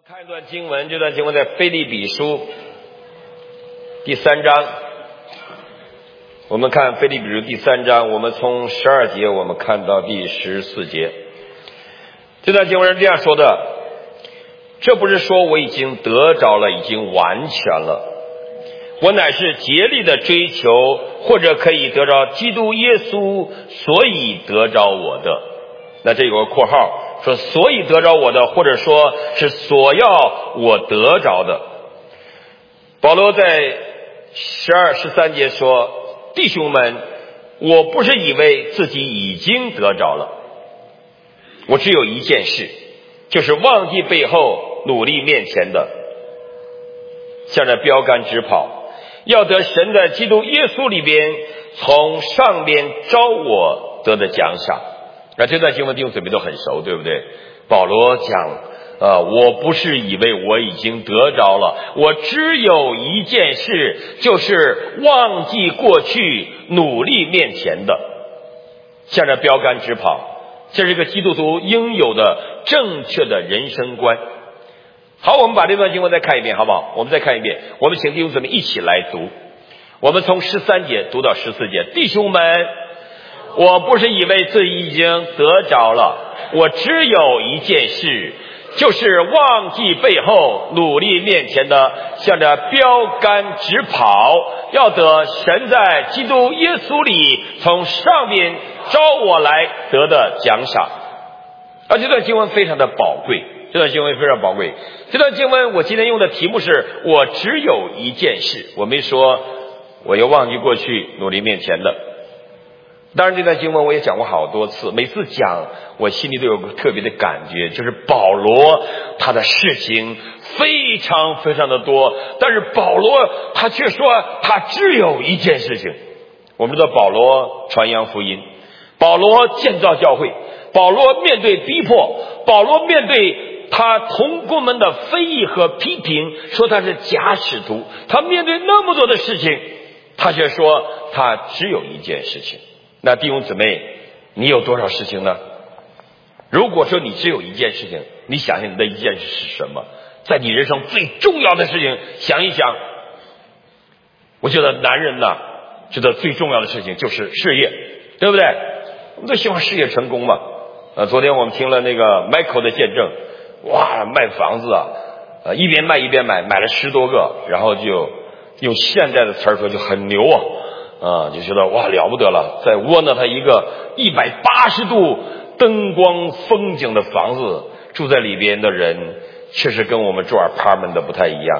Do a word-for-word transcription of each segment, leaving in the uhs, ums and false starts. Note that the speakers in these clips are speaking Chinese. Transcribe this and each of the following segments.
看一段经文，这段经文在腓立比书第三章。我们看腓立比书第三章，我们从十二节我们看到第十四节。这段经文是这样说的：这不是说我已经得着了，已经完全了，我乃是竭力的追求，或者可以得着基督耶稣，所以得着我的。那这有个括号，说所以得着我的，或者说是所要我得着的。保罗在十二十三节说：弟兄们，我不是以为自己已经得着了，我只有一件事，就是忘记背后，努力面前的，向着标杆直跑，要得神在基督耶稣里边从上边招我得的奖赏。那这段经文弟兄姊妹都很熟，对不对？保罗讲呃，我不是以为我已经得着了，我只有一件事，就是忘记过去，努力面前的，向着标杆直跑。这是一个基督徒应有的正确的人生观。好，我们把这段经文再看一遍好不好？我们再看一遍，我们请弟兄姊妹一起来读。我们从十三节读到十四节。弟兄们，我不是以为自己已经得着了，我只有一件事，就是忘记背后，努力面前的，向着标杆直跑，要得神在基督耶稣里从上面招我来得的奖赏。而这段经文非常的宝贵，这段经文非常宝贵。这段经文我今天用的题目是我只有一件事，我没说我又忘记过去，努力面前的。当然这段经文我也讲过好多次，每次讲我心里都有个特别的感觉，就是保罗他的事情非常非常的多，但是保罗他却说他只有一件事情。我们知道保罗传扬福音，保罗建造教会，保罗面对逼迫，保罗面对他同工们的非议和批评，说他是假使徒，他面对那么多的事情，他却说他只有一件事情。那弟兄姊妹，你有多少事情呢？如果说你只有一件事情，你想想你的一件事是什么？在你人生最重要的事情想一想。我觉得男人呢，觉得最重要的事情就是事业，对不对？我们都希望事业成功嘛。呃，昨天我们听了那个 Michael 的见证，哇，卖房子啊，呃，一边卖一边买，买了十多个，然后就用现在的词儿说就很牛啊。啊，就觉得哇了不得了，在窝囊他一个一百八十度灯光风景的房子，住在里边的人确实跟我们住 apartment 的不太一样，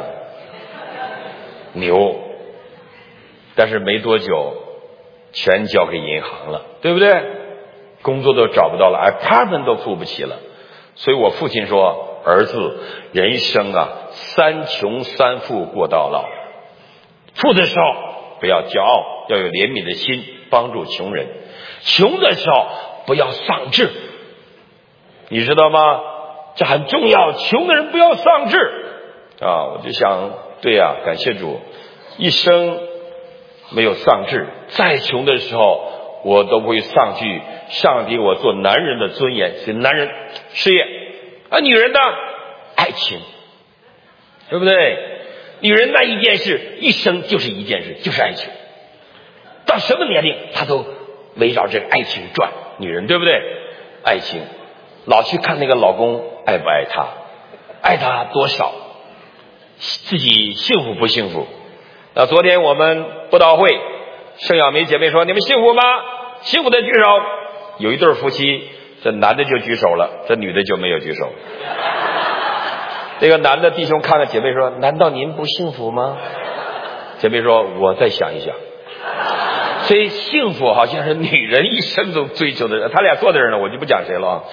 牛。但是没多久全交给银行了，对不对？工作都找不到了， apartment 都付不起了。所以我父亲说，儿子，人生啊，三穷三富过到老，富的时候不要骄傲，要有怜悯的心，帮助穷人。穷的时候不要丧志，你知道吗？这很重要，穷的人不要丧志啊！我就想，对呀、啊，感谢主，一生没有丧志，再穷的时候我都不会丧去上帝我做男人的尊严。所以男人事业啊，女人的爱情，对不对？女人那一件事，一生就是一件事，就是爱情。到什么年龄，她都围绕这个爱情转。女人，对不对？爱情，老去看那个老公爱不爱她，爱她多少，自己幸福不幸福。那昨天我们布道会，盛小梅姐妹说：“你们幸福吗？幸福的举手。”有一对夫妻，这男的就举手了，这女的就没有举手。那个男的弟兄看看姐妹说：“难道您不幸福吗？”姐妹说：“我再想一想。”所以幸福好像是女人一生中追求的人。他俩坐在这儿呢，我就不讲谁了啊。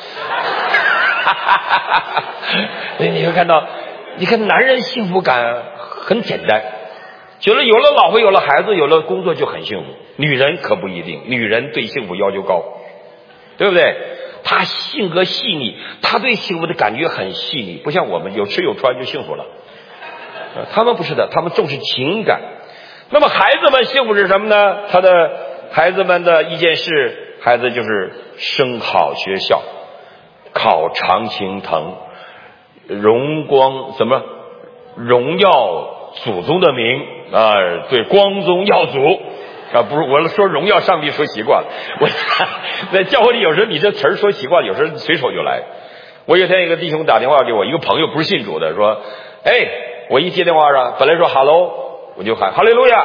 所以你会看到，你看男人幸福感很简单，觉得有了老婆，有了孩子，有了工作就很幸福。女人可不一定，女人对幸福要求高，对不对？他性格细腻，他对幸福的感觉很细腻，不像我们有吃有穿就幸福了。他们不是的，他们重视情感。那么孩子们幸福是什么呢？他的孩子们的一件事，孩子就是升好学校，考常青藤， 荣光什么荣耀祖宗的名啊，对，光宗耀祖啊，不是我说荣耀上帝说习惯了，我在教会里有时候你这词儿说习惯，有时候随手就来。我有天一个弟兄打电话给我，一个朋友不是信主的，说，哎，我一接电话上，本来说哈喽，我就喊哈利路亚，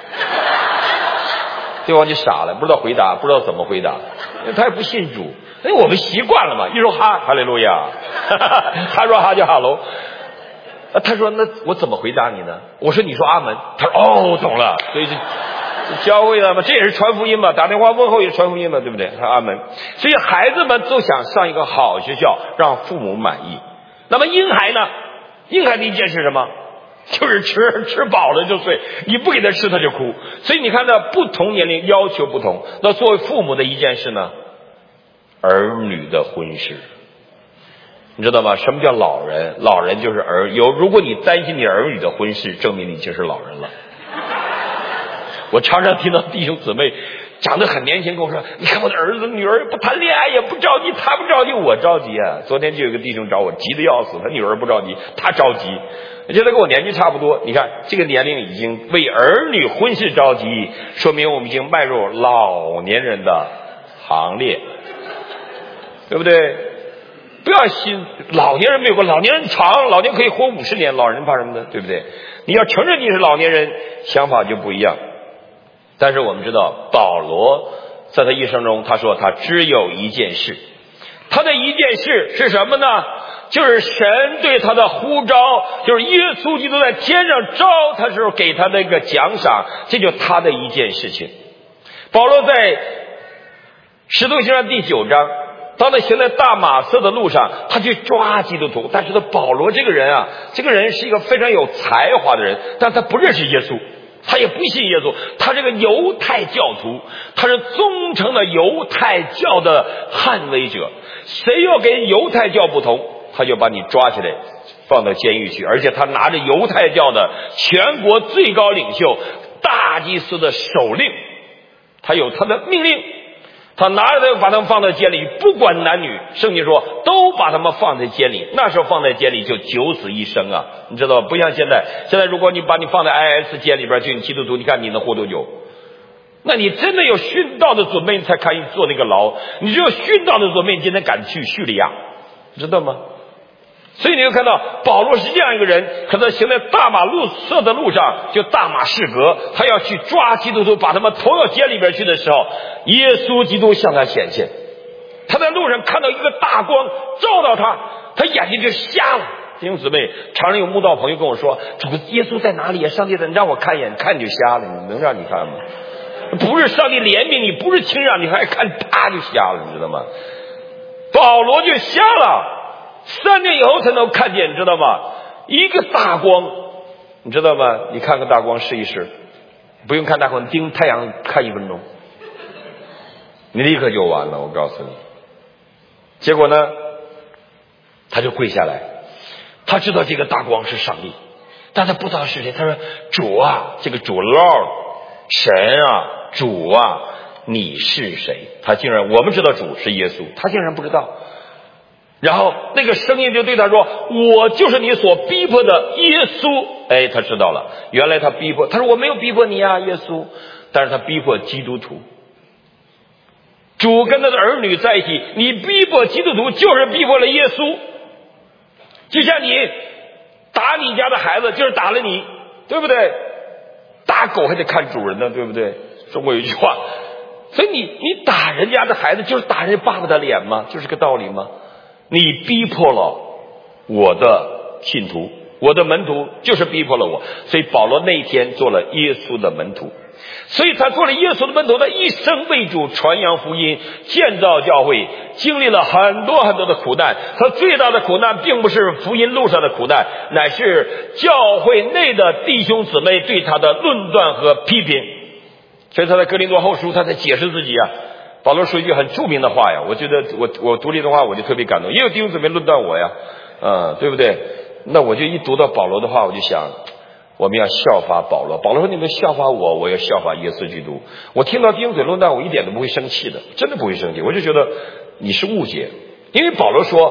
对方就傻了，不知道回答，不知道怎么回答，他也不信主。哎，我们习惯了嘛，一说哈哈利路亚，他说哈就哈喽。他说那我怎么回答你呢？我说你说阿门。他说哦，懂了。所以就教会了嘛，这也是传福音嘛，打电话问候也是传福音嘛，对不对？他阿门。所以孩子们都想上一个好学校，让父母满意。那么婴孩呢？婴孩的一件是什么？就是吃，吃饱了就睡，你不给他吃他就哭。所以你看到不同年龄要求不同。那作为父母的一件事呢，儿女的婚事，你知道吗？什么叫老人？老人就是儿有。如果你担心你儿女的婚事，证明你就是老人了。我常常听到弟兄姊妹长得很年轻跟我说，你看我的儿子女儿不谈恋爱也不着急，他不着急我着急啊。昨天就有个弟兄找我，急得要死，他女儿不着急，他着急。我觉得跟我年纪差不多，你看这个年龄已经为儿女婚事着急，说明我们已经迈入老年人的行列，对不对？不要心老年人没有过，老年人长，老年可以活五十年，老人怕什么呢？对不对？你要承认你是老年人，想法就不一样。但是我们知道保罗在他一生中，他说他只有一件事，他的一件事是什么呢？就是神对他的呼召，就是耶稣基督在天上召他时候给他的一个奖赏，这就是他的一件事情。保罗在使徒行传第九章，当他行在大马色的路上，他去抓基督徒。但是他保罗这个人啊，这个人是一个非常有才华的人，但他不认识耶稣，他也不信耶稣，他这个犹太教徒，他是忠诚的犹太教的捍卫者。谁要跟犹太教不同，他就把你抓起来放到监狱去。而且他拿着犹太教的全国最高领袖大祭司的手令，他有他的命令，他拿着他把他们放在监里，不管男女，圣经说都把他们放在监里。那时候放在监里就九死一生啊，你知道吧？不像现在，现在如果你把你放在 I S 监里边去，你基督徒，你看你能活多久？那你真的有殉道的准备，你才可以坐那个牢。你只有殉道的准备，你今天敢去叙利亚，知道吗？所以你就看到保罗是这样一个人，可能行在大马路色的路上，就大马士革，他要去抓基督徒，把他们投到监里边去的时候，耶稣基督向他显现。他在路上看到一个大光照到他，他眼睛就瞎了。弟兄姊妹，常常有慕道朋友跟我说，主耶稣在哪里啊？上帝的，你让我看一眼，看你就瞎了，你能让你看吗？不是上帝怜悯你，不是轻让你，还看啪就瞎了，你知道吗？保罗就瞎了。三年以后才能看见，你知道吗？一个大光，你知道吗？你看看大光试一试，不用看大光，盯太阳看一分钟，你立刻就完了，我告诉你。结果呢，他就跪下来，他知道这个大光是上帝，但他不知道是谁。他说：“主啊，这个主 Lord 神啊，主啊，你是谁？”他竟然，我们知道主是耶稣，他竟然不知道。然后那个声音就对他说：“我就是你所逼迫的耶稣。”哎，他知道了，原来他逼迫，他说我没有逼迫你啊，耶稣，但是他逼迫基督徒。主跟他的儿女在一起，你逼迫基督徒就是逼迫了耶稣。就像你打你家的孩子，就是打了你，对不对？打狗还得看主人呢，对不对？中国有一句话，所以你你打人家的孩子就是打人家爸爸的脸吗？就是个道理吗？你逼迫了我的信徒，我的门徒就是逼迫了我。所以保罗那一天做了耶稣的门徒，所以他做了耶稣的门徒，他一生为主传扬福音，建造教会，经历了很多很多的苦难。他最大的苦难并不是福音路上的苦难，乃是教会内的弟兄姊妹对他的论断和批评。所以他在哥林多后书他在解释自己啊。保罗说一句很著名的话呀，我觉得我我读这段话我就特别感动。也有弟兄姊妹论断我呀，嗯，对不对？那我就一读到保罗的话，我就想我们要效法保罗。保罗说你们效法我，我要效法耶稣基督。我听到弟兄姊妹论断，我一点都不会生气的，真的不会生气。我就觉得你是误解，因为保罗说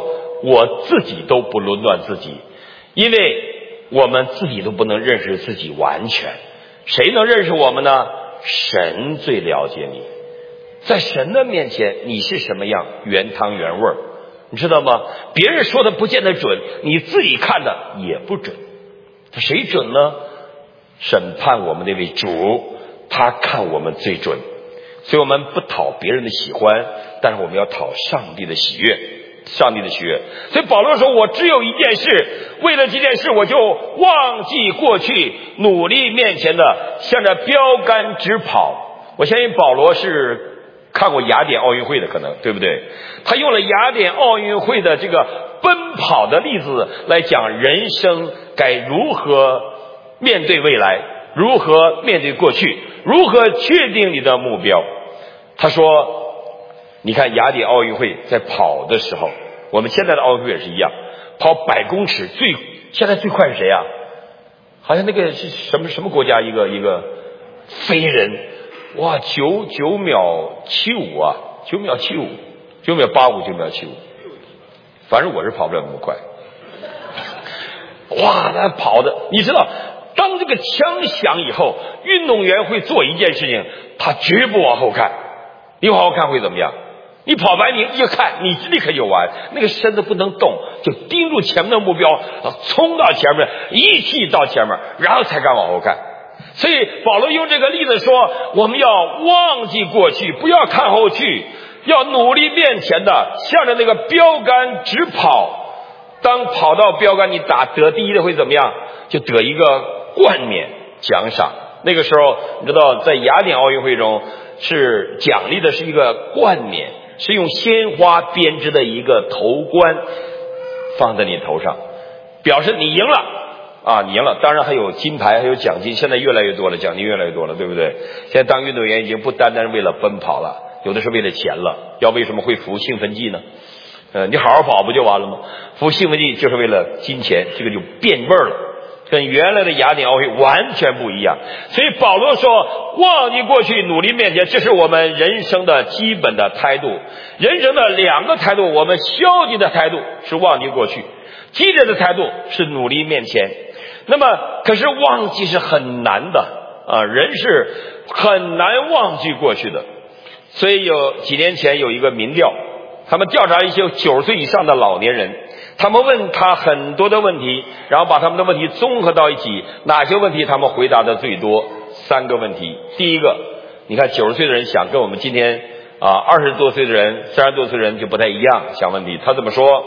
我自己都不论断自己，因为我们自己都不能认识自己完全。谁能认识我们呢？神最了解你，在神的面前你是什么样，原汤原味，你知道吗？别人说的不见得准，你自己看的也不准。谁准呢？审判我们那位主，他看我们最准。所以我们不讨别人的喜欢，但是我们要讨上帝的喜悦，上帝的喜悦。所以保罗说，我只有一件事，为了这件事我就忘记过去，努力面前的，向着标杆直跑。我相信保罗是看过雅典奥运会的，可能对不对？他用了雅典奥运会的这个奔跑的例子来讲人生该如何面对未来，如何面对过去，如何确定你的目标。他说你看雅典奥运会在跑的时候，我们现在的奥运会也是一样，跑百公尺最现在最快是谁啊？好像那个是什么什么国家一个一个飞人，哇，九九秒七五啊，九秒七五，九秒八五，九秒七五，反正我是跑不了那么快。哇，那跑的，你知道，当这个枪响以后，运动员会做一件事情，他绝不往后看。你往后看会怎么样？你跑完你一看，你立刻就完，那个身子不能动，就盯住前面的目标，冲到前面，一气到前面，然后才敢往后看。所以保罗用这个例子说，我们要忘记过去，不要看后去，要努力面前的，向着那个标杆直跑。当跑到标杆你打得第一的会怎么样？就得一个冠冕奖赏。那个时候你知道在雅典奥运会中是奖励的是一个冠冕，是用鲜花编织的一个头冠放在你头上，表示你赢了啊，你赢了。当然还有金牌，还有奖金，现在越来越多了，奖金越来越多了，对不对？现在当运动员已经不单单是为了奔跑了，有的是为了钱了。要为什么会服兴奋剂呢？呃，你好好跑不就完了吗？服兴奋剂就是为了金钱，这个就变味儿了，跟原来的雅典奥运会完全不一样。所以保罗说，忘记过去，努力面前，这是我们人生的基本的态度。人生的两个态度，我们消极的态度是忘记过去，积极的态度是努力面前。那么可是忘记是很难的啊，人是很难忘记过去的。所以有几年前有一个民调，他们调查一些九十岁以上的老年人，他们问他很多的问题，然后把他们的问题综合到一起，哪些问题他们回答的最多？三个问题。第一个，你看九十岁的人想跟我们今天啊二十多岁的人、三十多岁的人就不太一样想问题。他怎么说？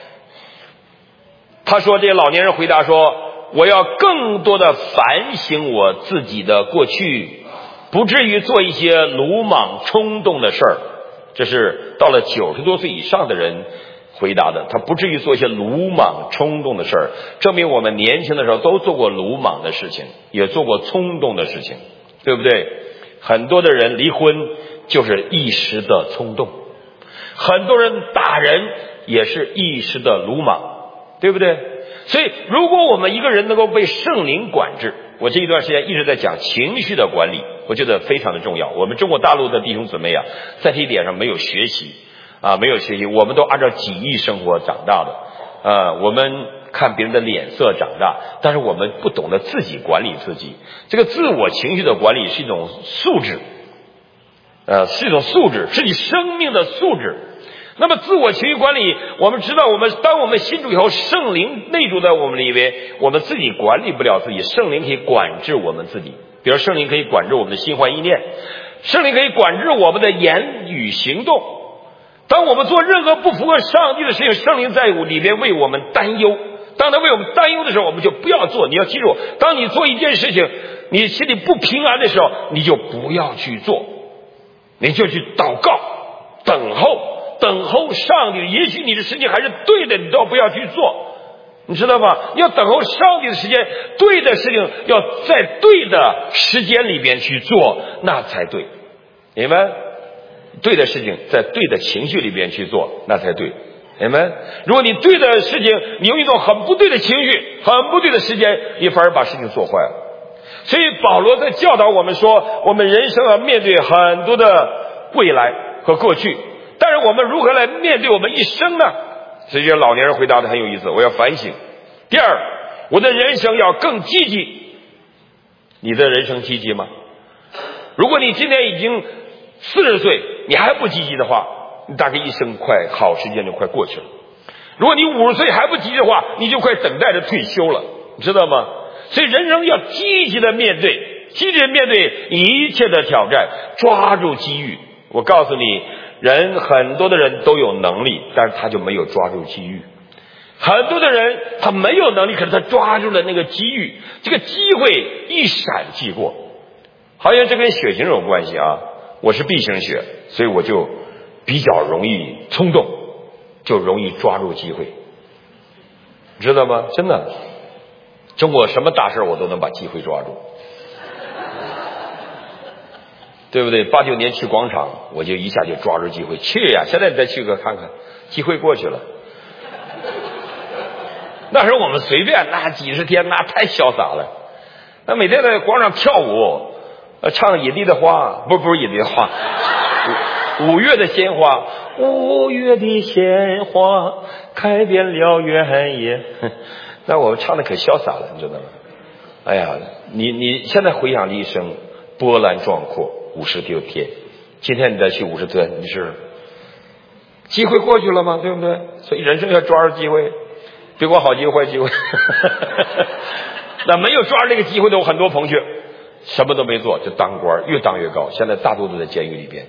他说这些老年人回答说，我要更多的反省我自己的过去，不至于做一些鲁莽冲动的事儿。这是到了九十多岁以上的人回答的，他不至于做一些鲁莽冲动的事儿，证明我们年轻的时候都做过鲁莽的事情，也做过冲动的事情，对不对？很多的人离婚就是一时的冲动，很多人打人也是一时的鲁莽，对不对？所以如果我们一个人能够被圣灵管制，我这一段时间一直在讲情绪的管理，我觉得非常的重要。我们中国大陆的弟兄姊妹啊，在这一点上没有学习啊，没有学习，我们都按照己意生活长大的，啊，我们看别人的脸色长大，但是我们不懂得自己管理自己。这个自我情绪的管理是一种素质，呃，是一种素质，是你生命的素质。那么自我情绪管理，我们知道，我们当我们信主以后，圣灵内住在我们里面，我们自己管理不了自己，圣灵可以管制我们自己。比如圣灵可以管制我们的心怀意念，圣灵可以管制我们的言语行动。当我们做任何不符合上帝的事情，圣灵在里边为我们担忧。当他为我们担忧的时候，我们就不要做。你要记住，当你做一件事情，你心里不平安的时候，你就不要去做，你就去祷告，等候。等候上帝，也许你的事情还是对的，你都不要去做，你知道吗？要等候上帝的时间，对的事情要在对的时间里边去做，那才对，明白？对的事情在对的情绪里边去做，那才对，明白？如果你对的事情，你用一种很不对的情绪、很不对的时间，你反而把事情做坏了。所以保罗在教导我们说，我们人生要面对很多的未来和过去。但是我们如何来面对我们一生呢？ 所以这老年人回答的很有意思，我要反省。第二，我的人生要更积极。你的人生积极吗？如果你今年已经四十岁，你还不积极的话，你大概一生快好时间就快过去了。如果你五十岁还不积极的话，你就快等待着退休了，你知道吗？所以人生要积极的面对，积极的面对一切的挑战，抓住机遇。我告诉你，人很多的人都有能力，但是他就没有抓住机遇。很多的人他没有能力，可是他抓住了那个机遇，这个机会一闪即过。好像这跟血型有关系啊，我是 B 型血，所以我就比较容易冲动，就容易抓住机会，知道吗？真的，中国什么大事我都能把机会抓住，对不对？八九年去广场，我就一下就抓住机会去呀。现在你再去个看看，机会过去了。那时候我们随便，那几十天，那太潇洒了。那每天在广场跳舞，呃，唱野地的花，不是不是野地的花，五, 五月的鲜花，五月的鲜花开遍了原野。那我们唱的可潇洒了，你知道吗？哎呀，你你现在回想一生波澜壮阔，五十多天，今天你再去五十天，你是机会过去了吗？对不对？所以人生要抓住机会。别管好机会坏机会那没有抓住这个机会的有很多同学什么都没做就当官，越当越高，现在大多都在监狱里边，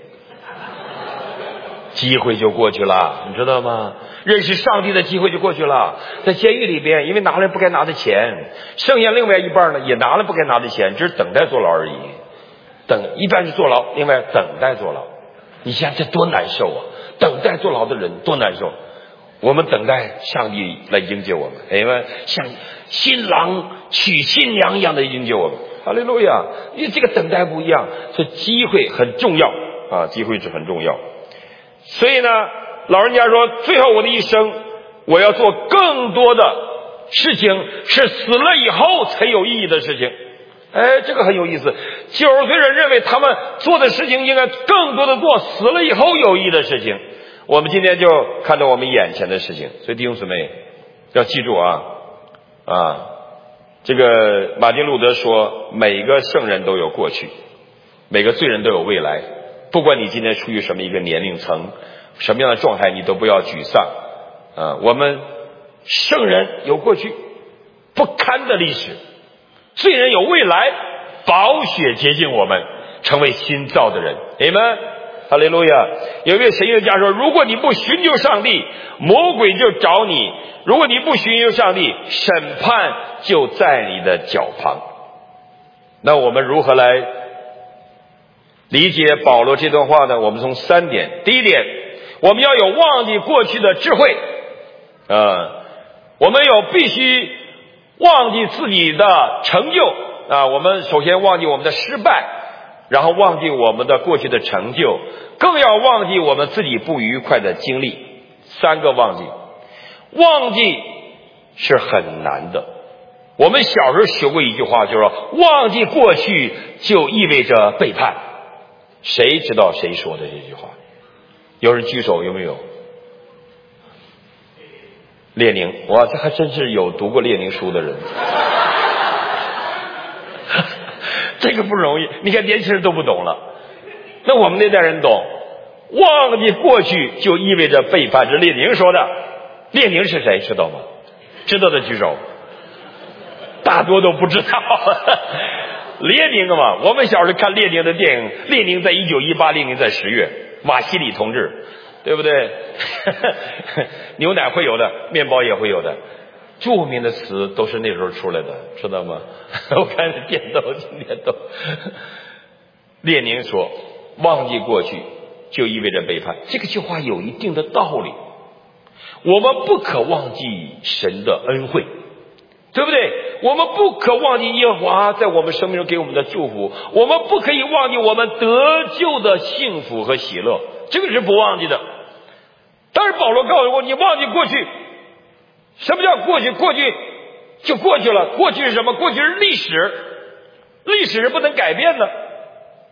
机会就过去了，你知道吗？认识上帝的机会就过去了，在监狱里边，因为拿了不该拿的钱，剩下另外一半呢也拿了不该拿的钱，只是等待坐牢而已。等一半是坐牢，另外等待坐牢。你想这多难受啊，等待坐牢的人多难受。我们等待上帝来迎接我们，哎呀，像新郎娶新娘一样的迎接我们。哈利路亚！因为这个等待不一样，所以机会很重要啊，机会是很重要。所以呢，老人家说，最后我的一生，我要做更多的事情，是死了以后才有意义的事情。哎，这个很有意思。九十岁人认为他们做的事情应该更多的做死了以后有意义的事情。我们今天就看到我们眼前的事情，所以弟兄姊妹要记住啊啊！这个马丁路德说，每个圣人都有过去，每个罪人都有未来。不管你今天处于什么一个年龄层，什么样的状态，你都不要沮丧啊！我们圣人有过去不堪的历史，罪人有未来，宝血洁净我们，成为新造的人。阿们。哈利路亚！有一位神学家说，如果你不寻求上帝，魔鬼就找你；如果你不寻求上帝，审判就在你的脚旁。那我们如何来理解保罗这段话呢？我们从三点。第一点，我们要有忘记过去的智慧啊、呃，我们有必须忘记自己的成就啊、呃，我们首先忘记我们的失败，然后忘记我们的过去的成就，更要忘记我们自己不愉快的经历。三个忘记，忘记是很难的。我们小时候学过一句话，就是说忘记过去就意味着背叛。谁知道谁说的这句话？有人举手，有没有？列宁，哇，这还真是有读过列宁书的人。这个不容易，你看年轻人都不懂了，那我们那代人懂。忘记过去就意味着背叛，这是列宁说的。列宁是谁知道吗？知道的举手。大多都不知道。列宁嘛，我们小时候看列宁的电影，列宁在一九一八，列宁在十月，马西里同志，对不对？牛奶会有的，面包也会有的，著名的词都是那时候出来的，知道吗？我看电豆今天都。列宁说，忘记过去就意味着背叛，这个句话有一定的道理。我们不可忘记神的恩惠，对不对？我们不可忘记耶和华在我们生命中给我们的祝福，我们不可以忘记我们得救的幸福和喜乐，这个是不忘记的。但是保罗告诉我，你忘记过去。什么叫过去？过去就过去了。过去是什么？过去是历史，历史是不能改变的。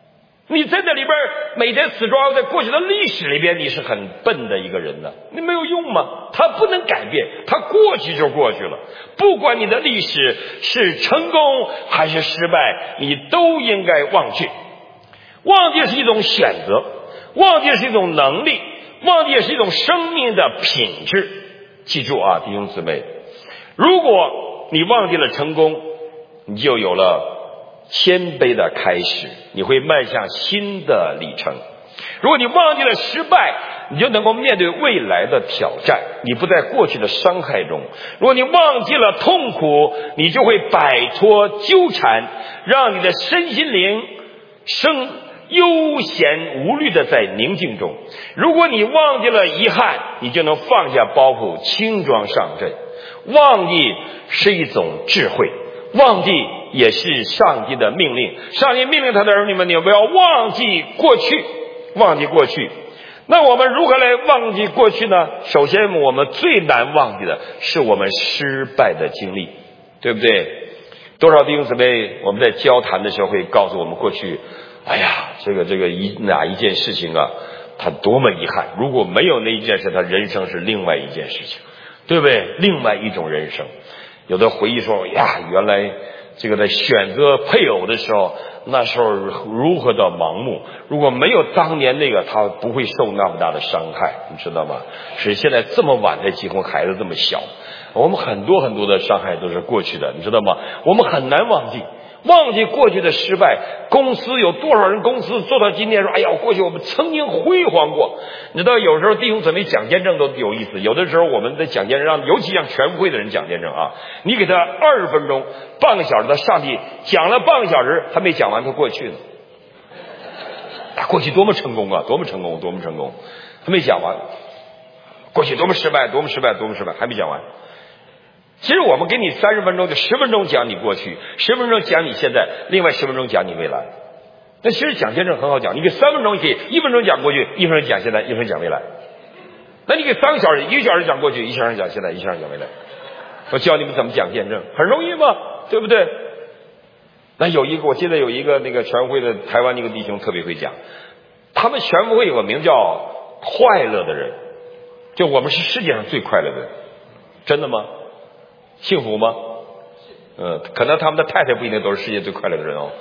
你在那里边每天死抓在过去的历史里边，你是很笨的一个人呢，你没有用吗？它不能改变，它过去就过去了。不管你的历史是成功还是失败，你都应该忘记。忘记是一种选择，忘记是一种能力，忘记也是一种生命的品质。记住啊，弟兄姊妹，如果你忘记了成功，你就有了谦卑的开始，你会迈向新的里程。如果你忘记了失败，你就能够面对未来的挑战，你不在过去的伤害中。如果你忘记了痛苦，你就会摆脱纠缠，让你的身心灵生悠闲无虑的在宁静中。如果你忘记了遗憾，你就能放下包袱，轻装上阵。忘记是一种智慧，忘记也是上帝的命令。上帝命令他的儿女们，你们不要忘记过去，忘记过去。那我们如何来忘记过去呢？首先我们最难忘记的是我们失败的经历，对不对？多少弟兄姊妹我们在交谈的时候会告诉我们，过去哎呀这个这个一哪一件事情啊他多么遗憾，如果没有那一件事，他人生是另外一件事情，对不对？另外一种人生。有的回忆说呀，原来这个在选择配偶的时候，那时候如何的盲目，如果没有当年那个，他不会受那么大的伤害，你知道吗？是现在这么晚才结婚，孩子这么小，我们很多很多的伤害都是过去的，你知道吗？我们很难忘记忘记过去的失败。公司有多少人公司做到今天说，哎呀过去我们曾经辉煌过。你知道有时候弟兄姊妹讲见证都有意思，有的时候我们在讲见证，让尤其像全福会的人讲见证啊，你给他二十分钟半个小时，他上帝讲了半个小时还没讲完他过去呢。他过去多么成功啊，多么成功多么成功，还没讲完。过去多么失败多么失败多么失败，还没讲完。其实我们给你三十分钟，就十分钟讲你过去，十分钟讲你现在，另外十分钟讲你未来。那其实讲见证很好讲，你给三分钟可以，一分钟讲过去，一分钟讲现在，一分钟讲未来。那你给三个小时，一个小时讲过去，一小时讲现在，一小时讲未来。我教你们怎么讲见证，很容易吗？对不对？那有一个，我记得有一个那个全会的台湾那个弟兄特别会讲，他们全会有个名叫快乐的人，就我们是世界上最快乐的人。真的吗？幸福吗？嗯，可能他们的太太不一定都是世界最快乐的人哦。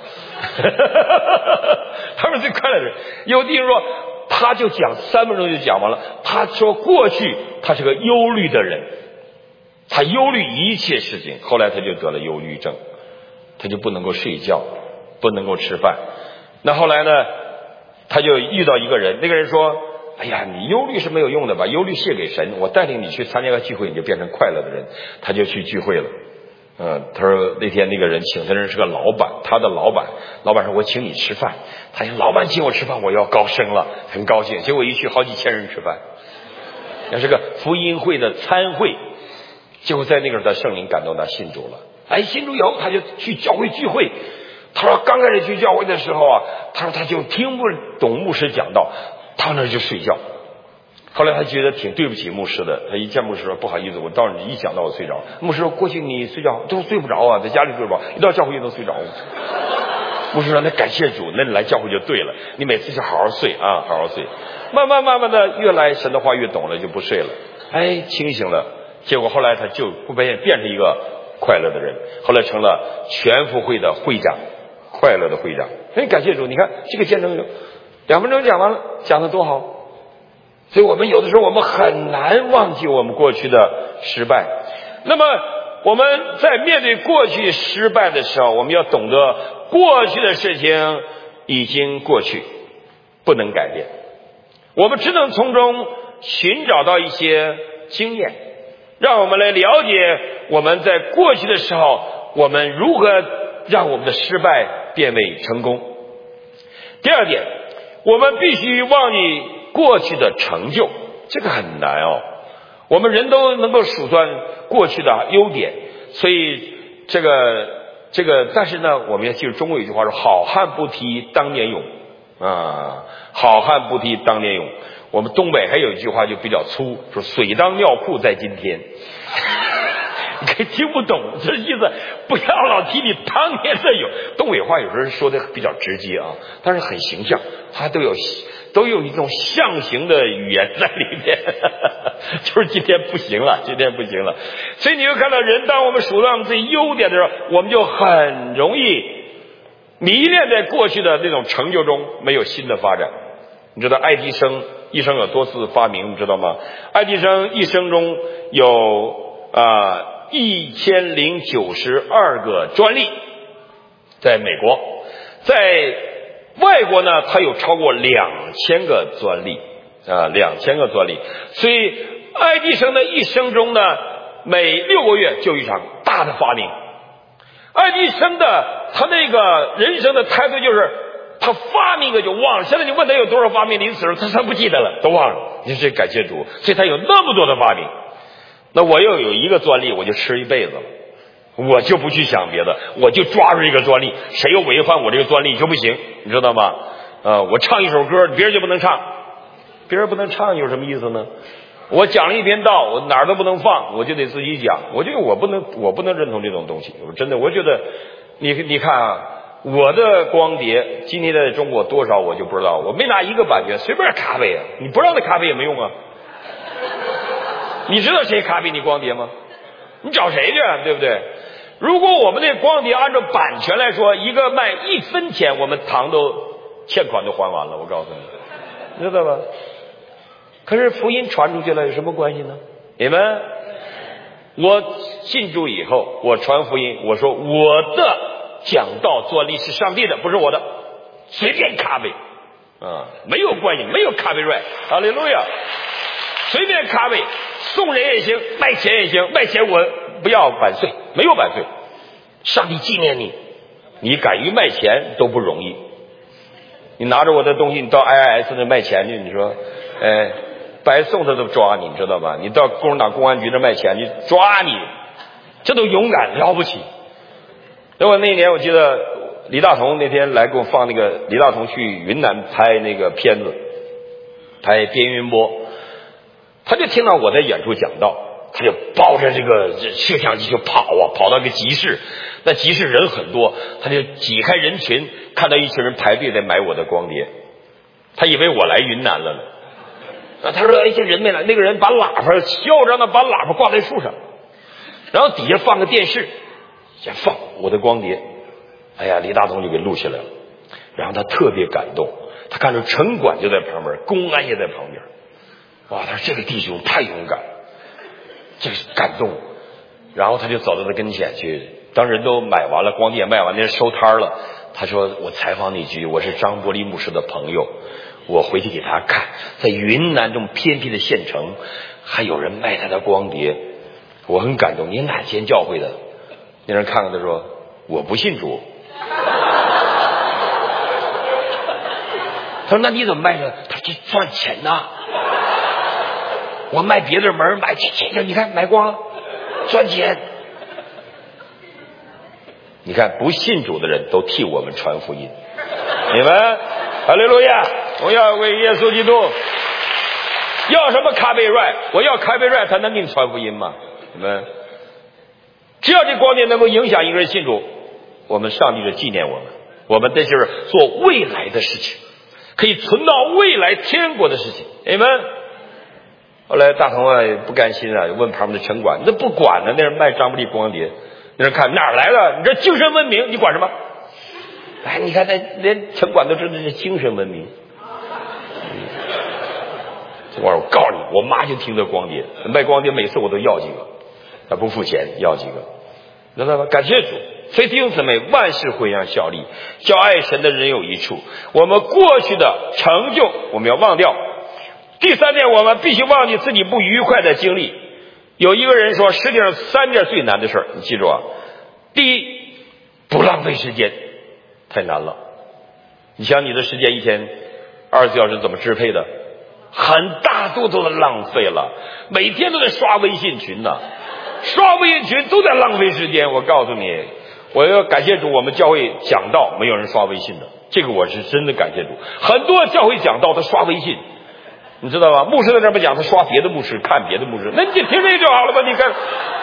他们最快乐的人，有的人说他就讲三分钟就讲完了。他说过去他是个忧虑的人，他忧虑一切事情，后来他就得了忧郁症，他就不能够睡觉，不能够吃饭。那后来呢，他就遇到一个人，那个人说，哎呀，你忧虑是没有用的，把忧虑卸给神，我带领你去参加个聚会，你就变成快乐的人。他就去聚会了。嗯，他说那天那个人请他的人是个老板，他的老板，老板说我请你吃饭。他说老板请我吃饭，我要高升了，很高兴。结果一去好几千人吃饭，那是个福音会的参会。结果在那个时候，他圣灵感动他信主了。哎，信主以后他就去教会聚会。他说刚开始去教会的时候啊，他说他就听不懂牧师讲道，到那儿就睡觉。后来他觉得挺对不起牧师的，他一见牧师说不好意思，我到你一讲到我睡着。牧师说过去你睡觉都睡不着啊，在家里睡不着，一到教会就能睡着。牧师说那感谢主，那你来教会就对了，你每次就好好睡啊，好好睡。慢慢慢慢的越来神的话越懂了，就不睡了，哎，清醒了。结果后来他就不变变成一个快乐的人，后来成了全福会的会长，快乐的会长。哎，感谢主，你看这个见证两分钟讲完了，讲得多好。所以我们有的时候我们很难忘记我们过去的失败。那么我们在面对过去失败的时候，我们要懂得过去的事情已经过去，不能改变。我们只能从中寻找到一些经验，让我们来了解我们在过去的时候，我们如何让我们的失败变为成功。第二点，我们必须忘记过去的成就，这个很难哦。我们人都能够数算过去的优点，所以这个这个，但是呢，我们要记住中国有一句话说：“好汉不提当年勇啊，好汉不提当年勇。”我们东北还有一句话就比较粗，说“水当尿裤在今天”。 你可以听不懂，这意思不要老提你当年的有。东北话有时候说的比较直接啊，但是很形象，它都有都有一种象形的语言在里面。就是今天不行了，今天不行了。所以你就看到人，当我们数到我们自己优点的时候，我们就很容易迷恋在过去的那种成就中，没有新的发展。你知道爱迪生一生有多次发明，你知道吗？爱迪生一生中有啊一千零九十二个专利，在美国，在外国呢，他有超过两千个专利啊，两千个专利。所以爱迪生的一生中呢，每六个月就一场大的发明。爱迪生的他那个人生的态度就是，他发明一个就忘了。现在你问他有多少发明，临死时他他不记得了，都忘了。你是感谢主，所以他有那么多的发明。那我又有一个专利，我就吃一辈子了，我就不去想别的，我就抓住这个专利，谁又违反我这个专利就不行，你知道吗？呃，我唱一首歌，别人就不能唱，别人不能唱有什么意思呢？我讲了一篇道，我哪儿都不能放，我就得自己讲。我觉得我不能，我不能认同这种东西。我真的，我觉得，你你看啊，我的光碟今天在中国多少我就不知道，我没拿一个版权，随便咖啡啊，你不让他咖啡也没用啊。你知道谁咖啡你光碟吗？你找谁去啊，对不对？如果我们那光碟按照版权来说，一个卖一分钱，我们糖都欠款都还完了，我告诉你，知道吧？可是福音传出去了，有什么关系呢？你们，我信主以后，我传福音，我说我的讲道专利是上帝的，不是我的，随便咖啡啊，没有关系，没有咖啡right，哈利路亚，随便咖啡，送人也行，卖钱也行，卖钱我不要版税，没有版税，上帝纪念你，你敢于卖钱都不容易。你拿着我的东西，你到 I I S 那卖钱去，你说，哎。白送他都抓你，知道吧？你到共产党公安局那卖钱，你抓你，这都勇敢了不起。因为那一年我记得李大同那天来给我放那个，李大同去云南拍那个片子，拍边云波，他就听到我在远处讲道，他就抱着这个摄像机就跑啊，跑到个集市，那集市人很多，他就挤开人群，看到一群人排队在买我的光碟，他以为我来云南了呢。啊，他说：“哎，这人没来。”那个人把喇叭嚣张的把喇叭挂在树上，然后底下放个电视，先放我的光碟。哎呀，李大同就给录下来了。然后他特别感动，他看着城管就在旁边，公安也在旁边。哇，他说这个弟兄太勇敢，这个感动。然后他就走到他跟前去，当人都买完了，光碟卖完，那人收摊了。他说：“我采访你一句，我是张伯苓牧师的朋友。”我回去给他看，在云南这么偏僻的县城，还有人卖他的光碟，我很感动。你哪间教会的？那人看看他说：“我不信主。”他说：“那你怎么卖呢？”他说：“这赚钱呐！我卖别的门买这这个，你看买光了，赚钱。”你看不信主的人都替我们传福音，你们哈利路亚！我要为耶稣基督，要什么咖啡瑞？我要咖啡瑞，他能给你传福音吗？你们，只要这光碟能够影响一个人信主，我们上帝就纪念我们。我们这就是做未来的事情，可以存到未来天国的事情。你们，后来大同啊不甘心啊，问旁边的城管，那不管呢？那人卖张伯苓光碟，那人看哪儿来了？你这精神文明，你管什么？哎，你看那连城管都知道这是精神文明。我说我告诉你，我妈就听这光碟，卖光碟每次我都要几个，他不付钱要几个，知道吧？感谢主。所以弟兄姊妹，万事互相效力，叫爱神的人有一处。我们过去的成就我们要忘掉。第三点，我们必须忘记自己不愉快的经历。有一个人说，世界上三件最难的事，你记住啊。第一，不浪费时间，太难了。你想你的时间一天二十四小时怎么支配的？很大度都浪费了，每天都在刷微信群呢，刷微信群都在浪费时间。我告诉你，我要感谢主，我们教会讲道没有人刷微信的，这个我是真的感谢主。很多教会讲道他刷微信，你知道吧？牧师在这边讲，他刷别的牧师，看别的牧师，那你就听这个就好了吧？你看，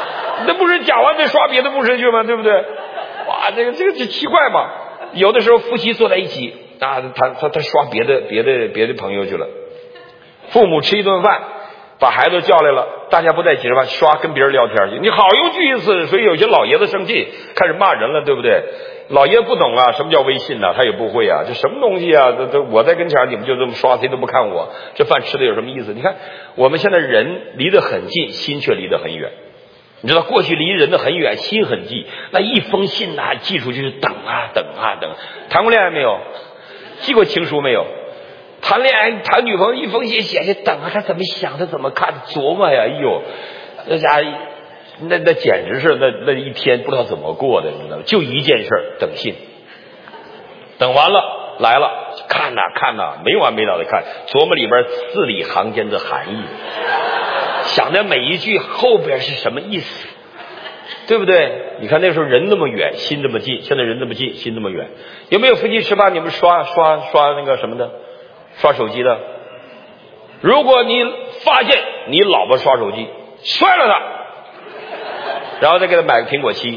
那不是讲完再刷别的牧师去吗？对不对？哇，这个这个这奇怪嘛！有的时候夫妻坐在一起啊，他他他刷别的别的别的朋友去了。父母吃一顿饭，把孩子叫来了，大家不在一起吃饭，刷跟别人聊天去。你好又聚一次，所以有些老爷子生气，开始骂人了，对不对？老爷子不懂啊，什么叫微信呢、啊？他也不会啊，这什么东西啊？这这我在跟前，你们就这么刷，谁都不看我，这饭吃的有什么意思？你看我们现在人离得很近，心却离得很远。你知道过去离人的很远，心很近，那一封信呐、啊，寄出去是等啊等啊等。谈过恋爱没有？寄过情书没有？谈恋爱谈女朋友一封信写下，等啊，他怎么想，他怎么看，琢磨呀，哎呦，那家那那简直是那那一天不知道怎么过的，你知道吗？就一件事，等信。等完了来了，看呐看呐，没完没了的看，琢磨里边字里行间的含义，想着每一句后边是什么意思，对不对？你看那时候人那么远，心那么近，现在人那么近，心那么远。有没有夫妻吃饭你们刷刷刷那个什么的，刷手机的？如果你发现你老婆刷手机，摔了她，然后再给她买个苹果七。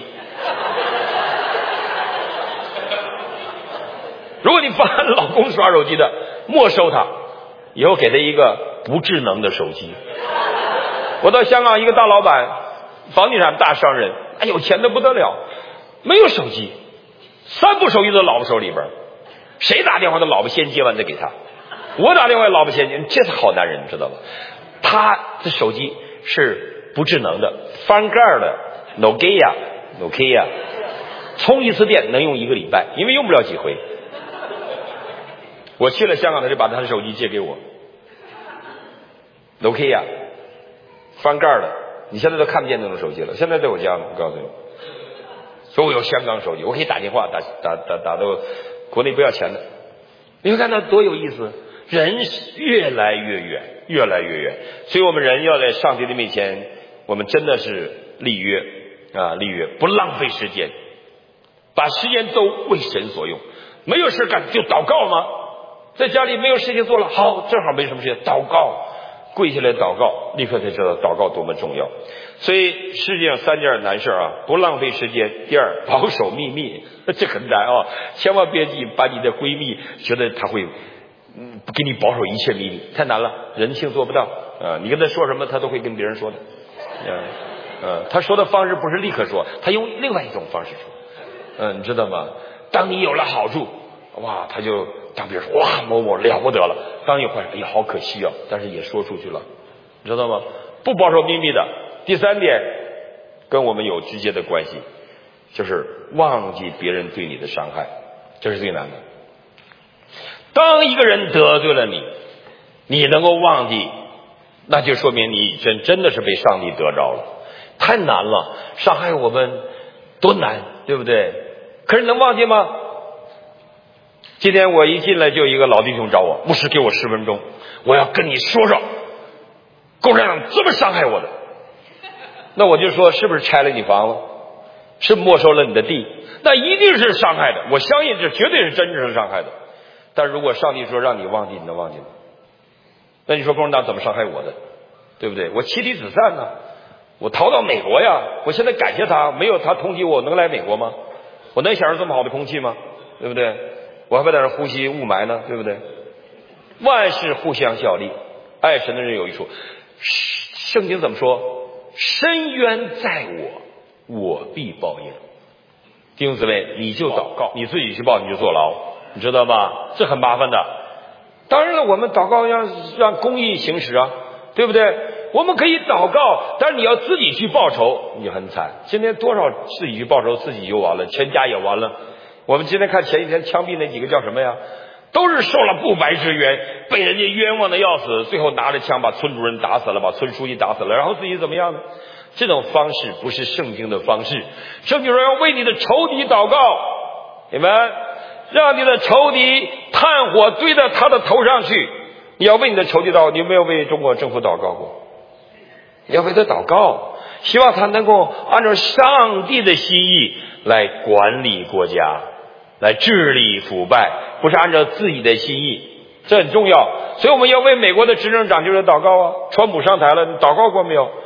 如果你发现老公刷手机的，没收他，以后给他一个不智能的手机。我到香港一个大老板，房地产大商人，哎，有钱的不得了，没有手机，三部手机都老婆手里边，谁打电话，他老婆先接完再给他。我打电话，老婆先接，这是好男人，知道吧？他的手机是不智能的，翻盖的 Nokia Nokia， 充一次电能用一个礼拜，因为用不了几回。我去了香港，他就把他的手机借给我 Nokia 翻盖的，你现在都看不见那种手机了，现在在我家呢，我告诉你。所以我有香港手机，我可以打电话打打打打到国内不要钱的。你会看到多有意思，人越来越远，越来越远。所以我们人要在上帝的面前，我们真的是立约啊，立约，不浪费时间，把时间都为神所用。没有事干就祷告吗？在家里没有事情做了，好，正好没什么事情，祷告，跪下来祷告，立刻才知道祷告多么重要。所以世界上三件难事啊，不浪费时间，第二保守秘密，这很难啊，千万别记把你的闺蜜觉得她会嗯给你保守一切秘密，太难了，人性做不到啊。你跟她说什么，她都会跟别人说的。嗯嗯，她说的方式不是立刻说，她用另外一种方式说。嗯，你知道吗？当你有了好处，哇，他就当别人说哇某某了不得了，当有坏事，哎呀好可惜啊，但是也说出去了，你知道吗？不保守秘密的。第三点跟我们有直接的关系，就是忘记别人对你的伤害，这是最难的。当一个人得罪了你，你能够忘记，那就说明你真真的是被上帝得着了。太难了，伤害我们多难，对不对？可是能忘记吗？今天我一进来就一个老弟兄找我，牧师给我十分钟，我要跟你说说共产党这么伤害我的。那我就说，是不是拆了你房子，是没收了你的地，那一定是伤害的，我相信这绝对是真正伤害的。但如果上帝说让你忘记，你能忘记吗？那你说共产党怎么伤害我的，对不对？我妻离子散呢、啊，我逃到美国呀，我现在感谢他，没有他通缉我，我能来美国吗？我能享受这么好的空气吗？对不对？我还不在这呼吸雾霾呢，对不对？万事互相效力，爱神的人有一处。圣经怎么说？深渊在我，我必报应。弟兄姊妹，你就祷告，你自己去报，你就坐牢，你知道吗？这很麻烦的。当然了，我们祷告要让公义行使啊，对不对？我们可以祷告，但是你要自己去报仇，你很惨。今天多少自己去报仇，自己就完了，全家也完了。我们今天看前几天枪毙那几个叫什么呀？都是受了不白之冤，被人家冤枉的要死，最后拿着枪把村主任打死了，把村书记打死了，然后自己怎么样呢？这种方式不是圣经的方式。圣经说要为你的仇敌祷告，你们让你的仇敌炭火堆到他的头上去。你要为你的仇敌祷告，你有没有为中国政府祷告过？你要为他祷告，希望他能够按照上帝的心意来管理国家，来治理腐败，不是按照自己的心意，这很重要。所以我们要为美国的执政掌权者祷告啊。川普上台了，你祷告过没有？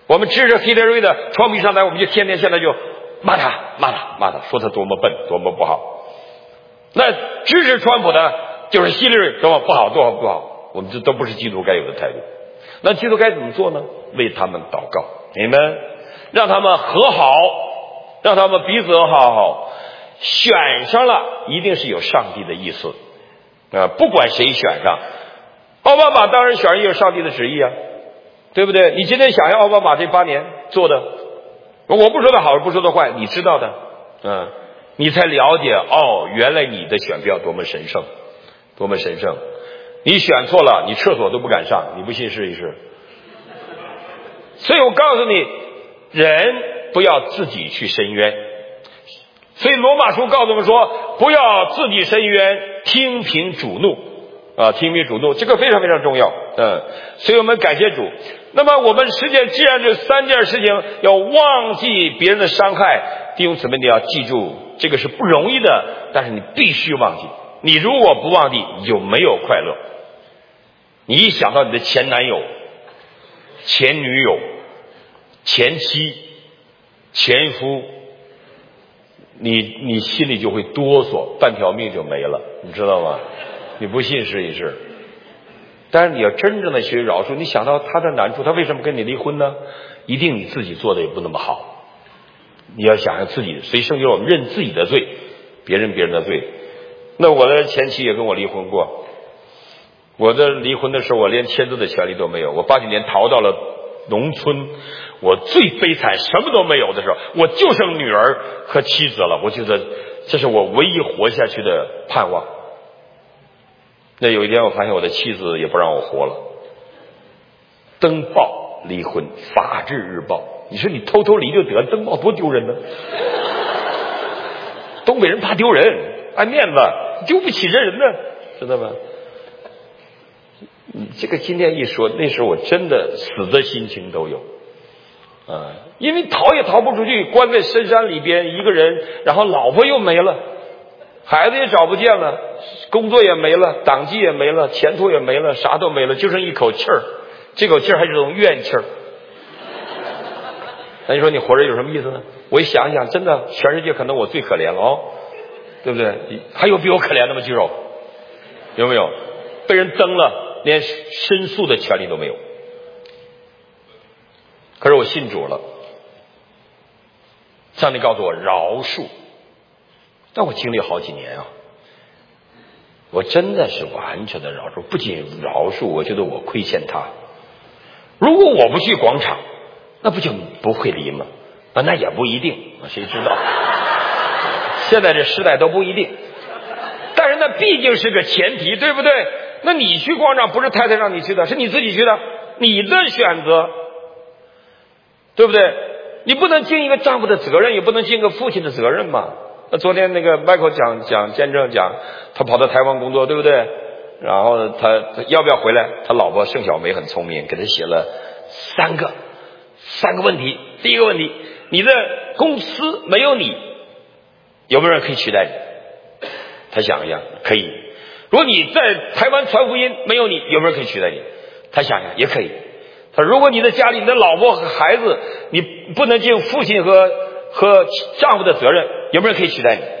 我们支持希特勒的川普上台，我们就天天现在就骂他骂他骂他，说他多么笨多么不好。那支持川普的就是希特勒多么不好多么不好，我们这都不是基督该有的态度。那基督该怎么做呢？为他们祷告，你们让他们和好，让他们彼此和好。选上了一定是有上帝的意思啊、呃，不管谁选上，奥巴马当然选上也有上帝的旨意啊，对不对？你今天想想奥巴马这八年做的，我不说他好，不说他坏，你知道的，嗯，你才了解哦，原来你的选票多么神圣，多么神圣。你选错了，你厕所都不敢上，你不信试一试。所以我告诉你，人不要自己去申冤。所以罗马书告诉我们说，不要自己申冤，听凭主怒啊，听凭主怒，这个非常非常重要。嗯，所以我们感谢主。那么我们实践既然这三件事情，要忘记别人的伤害，弟兄姊妹你要记住，这个是不容易的，但是你必须忘记。你如果不忘记，你就没有快乐。你一想到你的前男友、前女友、前妻、前夫，你你心里就会哆嗦，半条命就没了，你知道吗？你不信试一试。但是你要真正的学饶恕，你想到他的难处，他为什么跟你离婚呢？一定你自己做的也不那么好。你要想想自己，所以圣经说我们认自己的罪，别人别人的罪。那我的前妻也跟我离婚过，我的离婚的时候我连签字的权利都没有，我八几年逃到了农村，我最悲惨什么都没有的时候，我就剩女儿和妻子了，我觉得这是我唯一活下去的盼望。那有一天我发现我的妻子也不让我活了，登报离婚，法制日报。你说你偷偷离就得，登报多丢人呢？东北人怕丢人，爱面子，丢不起这人呢，知道吗？你这个今天一说，那时候我真的死的心情都有啊，因为逃也逃不出去，关在深山里边一个人，然后老婆又没了，孩子也找不见了，工作也没了，党纪也没了，前途也没了，啥都没了，就剩一口气儿，这口气儿还是种怨气儿。那你说你活着有什么意思呢？我一想一想，真的全世界可能我最可怜了哦，对不对？还有比我可怜的吗？举手，有没有？被人蹬了，连申诉的权利都没有。可是我信主了，上帝告诉我饶恕，但我经历好几年啊，我真的是完全的饶恕。不仅饶恕，我觉得我亏欠他。如果我不去广场，那不就不会离吗？啊，那也不一定，谁知道？现在这时代都不一定，但是那毕竟是个前提，对不对？那你去广场不是太太让你去的，是你自己去的，你的选择，对不对？你不能尽一个丈夫的责任，也不能尽个父亲的责任嘛。那昨天那个 Michael 讲讲见证讲，他跑到台湾工作，对不对？然后他他要不要回来？他老婆盛小梅很聪明，给他写了三个三个问题。第一个问题，你的公司没有你，有没有人可以取代你？他想一想，可以。如果你在台湾传福音，没有你，有没有人可以取代你？他想想也可以。他说如果你的家里，你的老婆和孩子，你不能尽父亲和和丈夫的责任，有没有人可以取代你？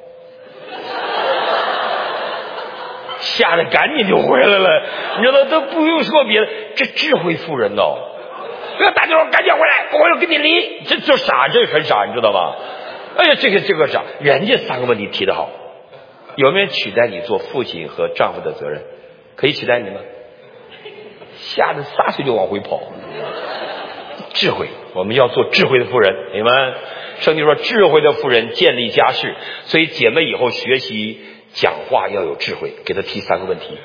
吓得赶紧就回来了，你知道都不用说别的，这智慧妇人哦，不要打电话赶紧回来，不回来跟你离，这就傻，这很傻，你知道吗？哎呀，这个这个傻，人家三个问题提得好，有没有人取代你做父亲和丈夫的责任？可以取代你吗？吓得撒腿就往回跑。智慧，我们要做智慧的妇人，你们圣经说智慧的妇人建立家室，所以姐妹以后学习讲话要有智慧，给他提三个问题，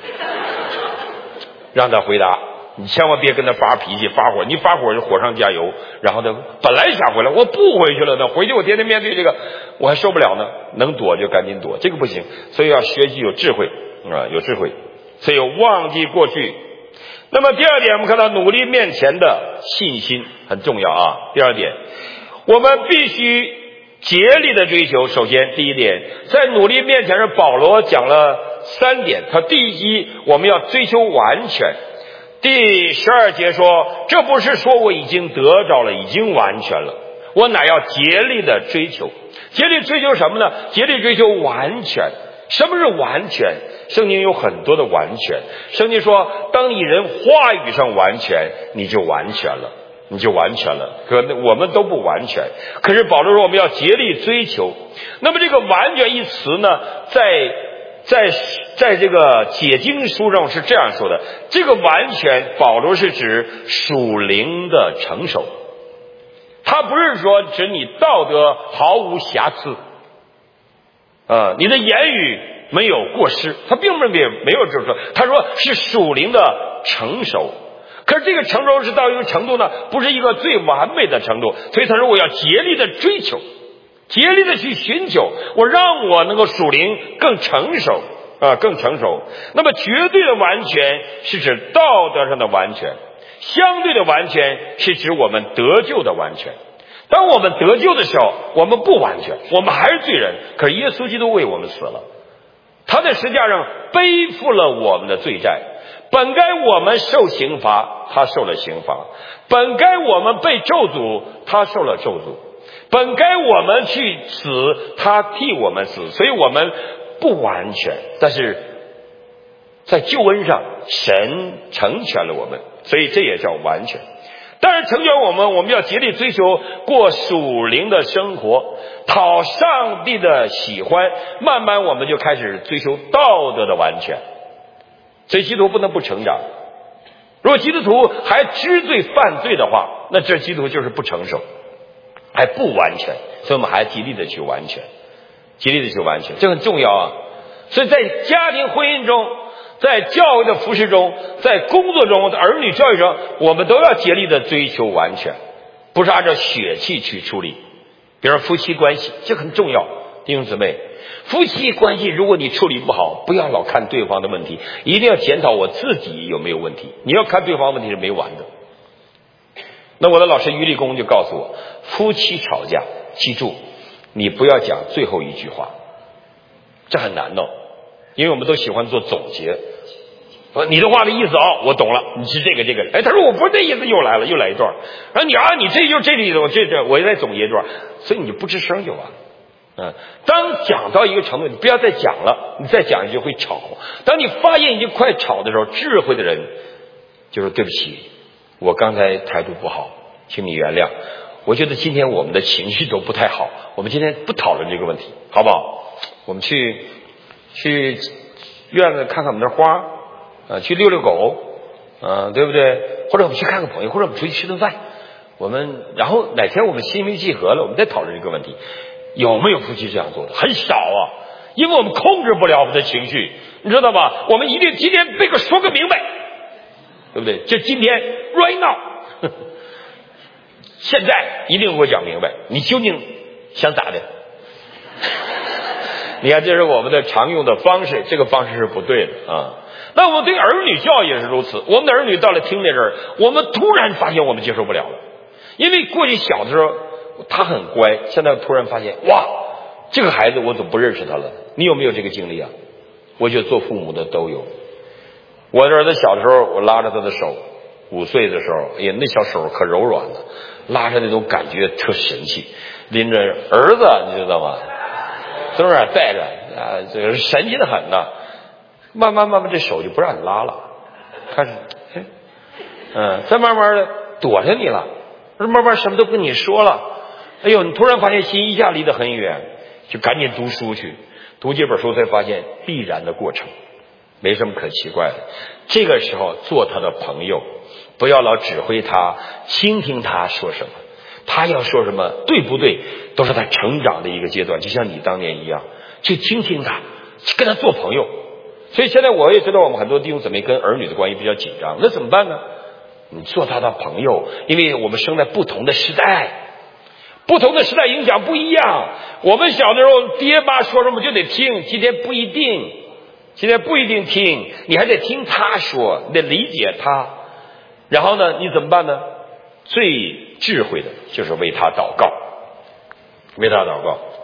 让他回答。你千万别跟他发脾气发火，你发火就火上加油。然后他本来想回来，我不回去了呢，回去我天天面对这个我还受不了呢，能躲就赶紧躲，这个不行。所以要学习有智慧啊，有智慧，所以忘记过去。那么第二点，我们看到努力面前的信心很重要啊。第二点，我们必须竭力的追求。首先第一点，在努力面前是保罗讲了三点，他第一，我们要追求完全。 第十二节说，这不是说我已经得着了，已经完全了，我乃要竭力的追求。竭力追求什么呢？竭力追求完全。什么是完全？圣经有很多的完全。圣经说，当你人话语上完全，你就完全了，你就完全了。可我们都不完全，可是保罗说我们要竭力追求。那么这个完全一词呢，在在在这个解经书上是这样说的，这个完全保罗是指属灵的成熟，他不是说指你道德毫无瑕疵啊，你的言语没有过失，他并没有没有这么说，他说是属灵的成熟。可是这个成熟是到一个程度呢，不是一个最完美的程度，所以他说我要竭力的追求，竭力的去寻求，我让我能够属灵更成熟啊，更成熟。那么绝对的完全是指道德上的完全，相对的完全是指我们得救的完全。当我们得救的时候，我们不完全，我们还是罪人，可是耶稣基督为我们死了，他在十字架上背负了我们的罪债，本该我们受刑罚，他受了刑罚；本该我们被咒诅，他受了咒诅；本该我们去死，他替我们死。所以我们不完全，但是在救恩上神成全了我们，所以这也叫完全。当然成全我们，我们要竭力追求过属灵的生活，讨上帝的喜欢，慢慢我们就开始追求道德的完全。所以基督徒不能不成长，如果基督徒还知罪犯罪的话，那这基督徒就是不成熟，还不完全，所以我们还极力的去完全，极力的去完全，这很重要啊。所以在家庭婚姻中，在教育的服事中，在工作中，在儿女教育中，我们都要竭力的追求完全，不是按照血气去处理。比如说夫妻关系，这很重要，弟兄姊妹，夫妻关系如果你处理不好，不要老看对方的问题，一定要检讨我自己有没有问题。你要看对方问题是没完的。那我的老师于立功就告诉我，夫妻吵架，记住你不要讲最后一句话，这很难哦，因为我们都喜欢做总结。你的话的意思哦，我懂了，你是这个这个。哎，他说我不是这意思，又来了，又来一段。然后你啊，你这就这个意思，我这这我也在总结一段，所以你就不吱声就完了。嗯，当讲到一个程度，你不要再讲了，你再讲一句会吵。当你发现已经快吵的时候，智慧的人就说对不起，我刚才态度不好，请你原谅。我觉得今天我们的情绪都不太好，我们今天不讨论这个问题，好不好？我们去去院子看看我们的花，啊、呃，去遛遛狗，啊、呃，对不对？或者我们去看看朋友，或者我们出去吃顿饭，我们然后哪天我们心平气和了，我们再讨论这个问题。有没有夫妻这样做的？很少啊，因为我们控制不了我们的情绪，你知道吧？我们一定今天被个说个明白，对不对？就今天 right now 呵呵现在一定给我讲明白，你究竟想咋的？你看，这是我们的常用的方式，这个方式是不对的啊。那我们对儿女教育也是如此，我们的儿女到了听那阵儿，我们突然发现我们接受不了了，因为过去小的时候他很乖，现在突然发现，哇，这个孩子我怎么不认识他了？你有没有这个经历啊？我觉得做父母的都有。我的儿子小的时候，我拉着他的手，五岁的时候，哎呀，那小手可柔软了，拉着那种感觉特神气，拎着儿子，你知道吗？是不是带着啊？这个神气的很呐。慢慢慢慢，这手就不让你拉了，开始，嗯，再慢慢的躲着你了，慢慢什么都跟你说了。哎呦，你突然发现心一下离得很远，就赶紧读书去，读几本书才发现必然的过程，没什么可奇怪的。这个时候做他的朋友，不要老指挥他，倾听他说什么，他要说什么对不对，都是他成长的一个阶段，就像你当年一样，去倾听他，去跟他做朋友。所以现在我也知道我们很多弟兄姊妹跟儿女的关系比较紧张，那怎么办呢？你做他的朋友，因为我们生在不同的时代，不同的时代影响不一样。我们小的时候爹妈说什么就得听，今天不一定，今天不一定听，你还得听他说，你得理解他。然后呢，你怎么办呢？最智慧的就是为他祷告，为他祷告。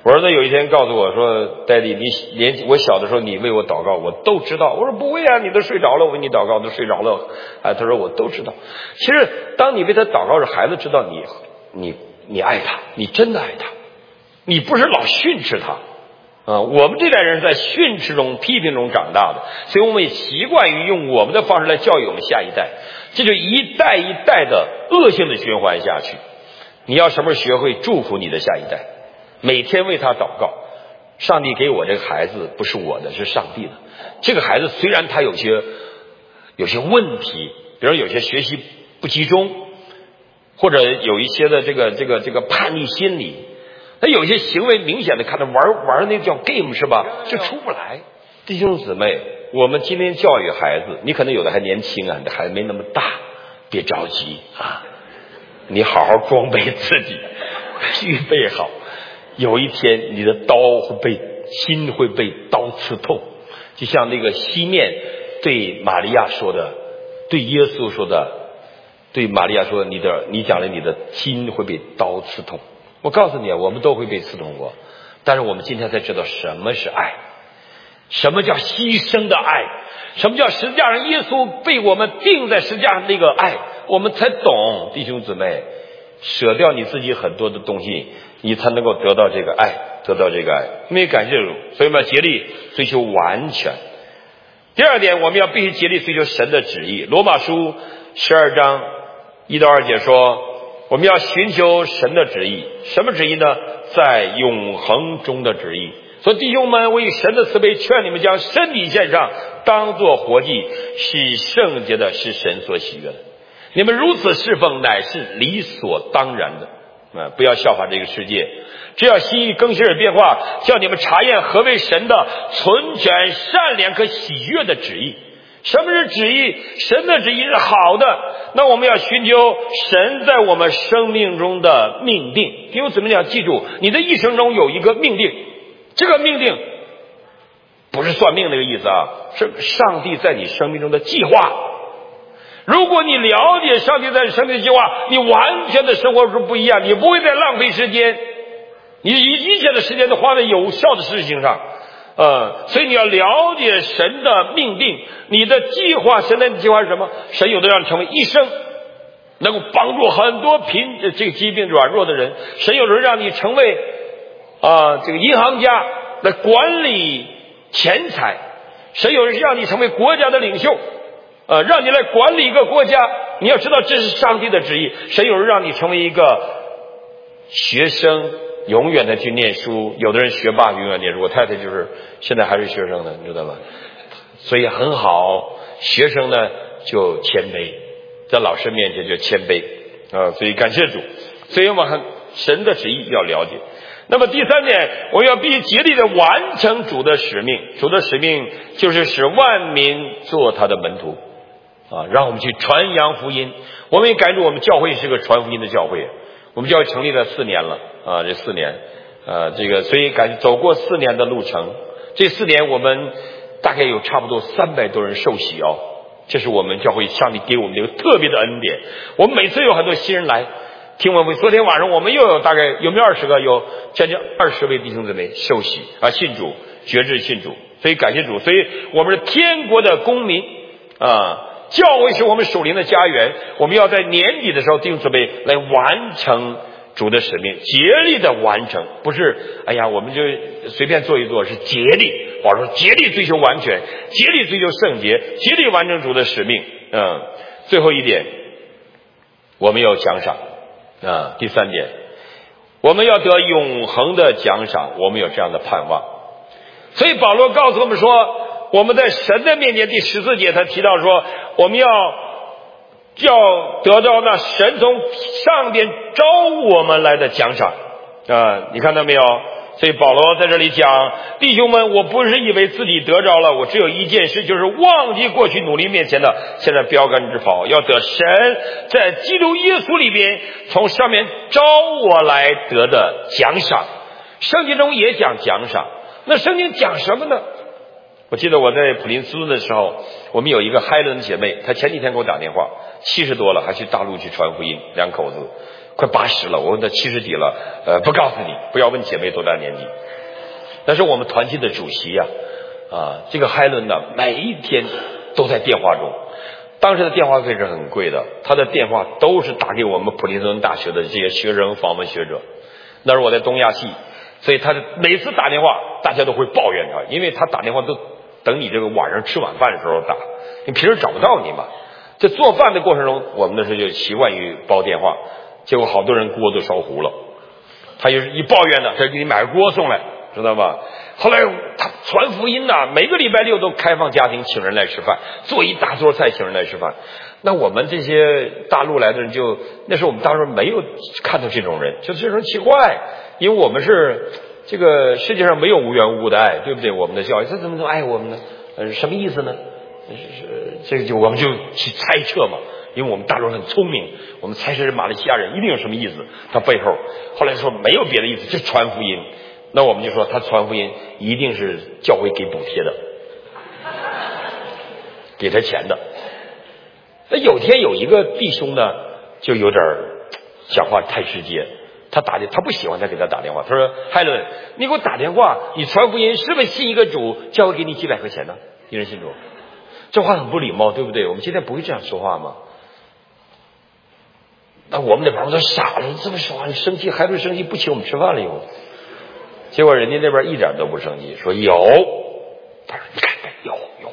我儿子有一天告诉我说：“戴弟，你年我小的时候你为我祷告，我都知道。”我说：“不会啊，你都睡着了，我为你祷告都睡着了。”哎，他说：“我都知道。”其实，当你为他祷告时，孩子知道你你你爱他，你真的爱他，你不是老训斥他。啊，我们这代人在训斥中、批评中长大的，所以我们也习惯于用我们的方式来教育我们下一代，这就一代一代的恶性的循环下去。你要什么时候学会祝福你的下一代？每天为他祷告，上帝给我这个孩子不是我的，是上帝的。这个孩子虽然他有些有些问题，比如有些学习不集中，或者有一些的这个这个这个叛逆心理。他有些行为明显的看着玩玩那叫 game 是吧，就出不来。弟兄姊妹，我们今天教育孩子，你可能有的还年轻啊，还没那么大，别着急啊，你好好装备自己，预备好，有一天你的刀会被心会被刀刺痛，就像那个西面对玛利亚说的，对耶稣说的，对玛利亚说，你的你将来你的心会被刀刺痛。我告诉你，我们都会被刺痛过，但是我们今天才知道什么是爱，什么叫牺牲的爱，什么叫十字架上耶稣被我们钉在十字架上那个爱，我们才懂。弟兄姊妹，舍掉你自己很多的东西，你才能够得到这个爱，得到这个爱。因为感谢主，所以我们要竭力追求完全。第二点，我们要必须竭力追求神的旨意。罗马书十二章一到二节说，我们要寻求神的旨意。什么旨意呢？在永恒中的旨意。所以弟兄们，我以神的慈悲劝你们将身体献上，当作活祭，是圣洁的，是神所喜悦的。你们如此侍奉，乃是理所当然的。啊，不要效法这个世界，只要心意更新而变化，叫你们查验何为神的纯全、善良和喜悦的旨意。什么是旨意？神的旨意是好的，那我们要寻求神在我们生命中的命定。弟兄姊妹要记住，你的一生中有一个命定，这个命定不是算命那个意思啊，是上帝在你生命中的计划。如果你了解上帝在你生命的计划，你完全的生活是不一样，你不会再浪费时间，你一切的时间都花在有效的事情上。呃，所以你要了解神的命定，你的计划，神的计划是什么？神有的让你成为医生，能够帮助很多贫这个疾病软弱的人；神有的让你成为啊、呃、这个银行家，来管理钱财；神有的让你成为国家的领袖，呃，让你来管理一个国家。你要知道这是上帝的旨意。神有的让你成为一个学生，永远的去念书，有的人学霸永远念书，我太太就是现在还是学生呢，你知道吗？所以很好，学生呢就谦卑，在老师面前就谦卑啊，所以感谢主。所以我们神的旨意要了解。那么第三点，我们要必须竭力的完成主的使命。主的使命就是使万民做他的门徒啊，让我们去传扬福音。我们也感谢我们教会是个传福音的教会，我们教会成立了四年了啊，这四年，呃，这个所以感觉走过四年的路程，这四年我们大概有差不多三百多人受洗哦，这是我们教会上帝给我们的一个特别的恩典。我们每次有很多新人来听我们，昨天晚上我们又有大概有没有二十个，有将近二十位弟兄姊妹受洗啊，信主，决志信主，所以感谢主。所以我们是天国的公民啊。教会是我们属灵的家园，我们要在年底的时候弟兄姊妹来完成主的使命，竭力的完成，不是哎呀我们就随便做一做，是竭力。我说竭力追求完全，竭力追求圣洁，竭力完成主的使命。嗯，最后一点，我们有奖赏啊。第三点，我们要得永恒的奖赏，我们有这样的盼望。所以保罗告诉我们说，我们在神的面前，第十四节他提到说，我们要要得到那神从上边招我们来的奖赏啊！你看到没有？所以保罗在这里讲，弟兄们，我不是以为自己得着了，我只有一件事，就是忘记过去努力面前的，现在标杆直跑，要得神在基督耶稣里边从上面招我来得的奖赏。圣经中也讲奖赏，那圣经讲什么呢？我记得我在普林斯顿的时候，我们有一个海伦姐妹，她前几天给我打电话，七十多了还去大陆去传福音，两口子快八十了，我都七十几了，呃，不告诉你，不要问姐妹多大年纪。但是我们团契的主席呀、啊，啊，这个海伦呢，每一天都在电话中。当时的电话费是很贵的，他的电话都是打给我们普林斯顿大学的这些学生访问学者。那时候我在东亚系，所以他每次打电话，大家都会抱怨他，因为他打电话都等你这个晚上吃晚饭的时候打，你平时找不到你嘛。在做饭的过程中，我们那时候就习惯于煲电话，结果好多人锅都烧糊了。他就是一抱怨呢，他就给你买个锅送来，知道吧？后来他传福音呐、啊，每个礼拜六都开放家庭，请人来吃饭，做一大桌菜请人来吃饭。那我们这些大陆来的人就，那时候我们当时没有看到这种人，就这种奇怪，因为我们是这个世界上没有无缘无故的爱，对不对？我们的教育，他怎么能爱我们呢？呃，什么意思呢？是这个就我们就去猜测嘛，因为我们大陆人很聪明，我们猜测是马来西亚人一定有什么意思，他背后后来说没有别的意思，就传福音。那我们就说他传福音一定是教会给补贴的，给他钱的。那有天有一个弟兄呢，就有点讲话太直接，他打电他不喜欢他给他打电话，他说：“海伦，你给我打电话，你传福音是不是信一个主，教会给你几百块钱呢？一人信主。”这话很不礼貌，对不对？我们今天不会这样说话吗？那我们那朋友都傻了，你这么说话，你生气还不生气，不请我们吃饭了以后。结果人家那边一点都不生气，说有。他说：“你看看，有有。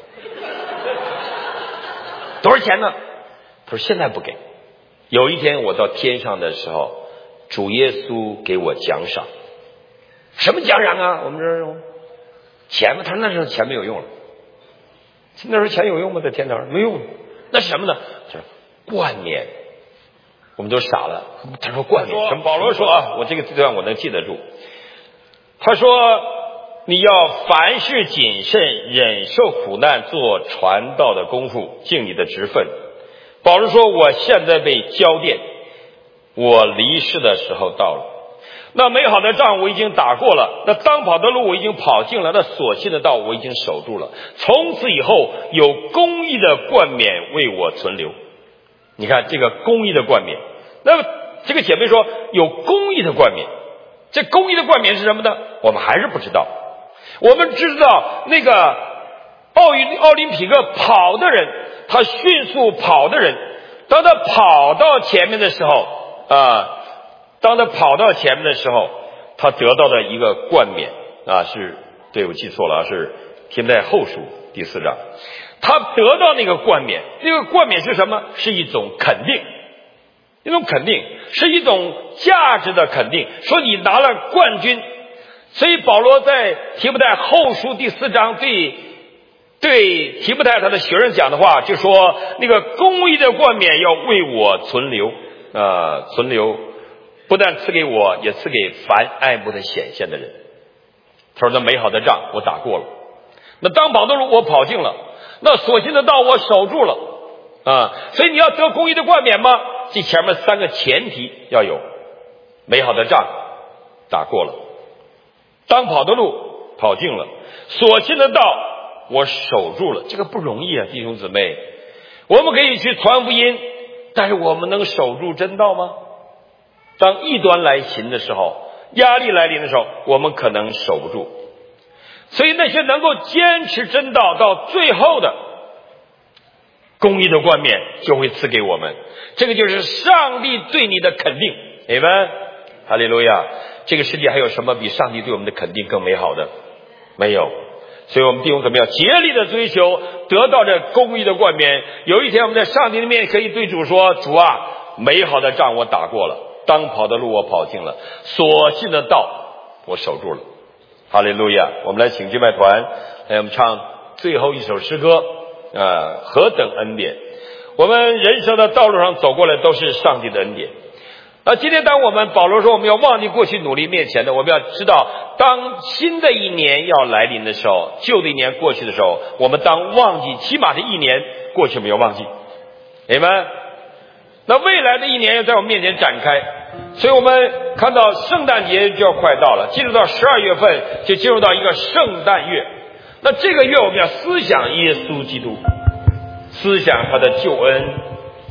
多少钱呢？”他说：“现在不给。有一天我到天上的时候，主耶稣给我奖赏。什么奖赏啊？我们这儿钱吗？他说那时候钱没有用了。那时候钱有用吗？在天堂上没用。那是什么呢？他说冠冕。我们都傻了。他说冠冕什么？保罗说啊，我这个字段我能记得住。他说你要凡事谨慎，忍受苦难，做传道的功夫，尽你的职分。保罗说我现在被交奠，我离世的时候到了。那美好的仗我已经打过了，那当跑的路我已经跑尽了，那所信的道我已经守住了。从此以后有公义的冠冕为我存留。你看这个公义的冠冕，那么这个姐妹说有公义的冠冕，这公义的冠冕是什么呢？我们还是不知道。我们知道那个奥运奥林匹克跑的人，他迅速跑的人，当他跑到前面的时候啊，当他跑到前面的时候，他得到的一个冠冕啊，是对我记错了啊，是提摩太后书第四章。他得到那个冠冕，那个冠冕是什么？是一种肯定，一种肯定，是一种价值的肯定，说你拿了冠军。所以保罗在提摩太后书第四章对对提摩太他的学生讲的话，就说那个公义的冠冕要为我存留啊、呃，存留，不但赐给我，也赐给凡爱慕的显现的人。他说那美好的仗我打过了，那当跑的路我跑尽了，那所信的道我守住了啊。所以你要得公义的冠冕吗？这前面三个前提要有：美好的仗打过了，当跑的路跑尽了，所信的道我守住了。这个不容易啊，弟兄姊妹。我们可以去传福音，但是我们能守住真道吗？当异端来袭的时候，压力来临的时候，我们可能守不住。所以那些能够坚持真道到最后的，公义的冠冕就会赐给我们。这个就是上帝对你的肯定。阿们，哈利路亚。这个世界还有什么比上帝对我们的肯定更美好的？没有。所以我们弟兄怎么样竭力的追求得到这公义的冠冕。有一天我们在上帝的面可以对主说：主啊，美好的仗我打过了，当跑的路我跑尽了，所信的道我守住了。哈利路亚。我们来请敬拜团来我们唱最后一首诗歌啊，何等恩典。我们人生的道路上走过来都是上帝的恩典。啊，今天当我们保罗说我们要忘记过去努力面前的，我们要知道当新的一年要来临的时候，旧的一年过去的时候，我们当忘记起码这一年过去没有忘记。阿们。那未来的一年要在我们面前展开，所以我们看到圣诞节就要快到了，进入到十二月份就进入到一个圣诞月。那这个月我们要思想耶稣基督，思想他的救恩，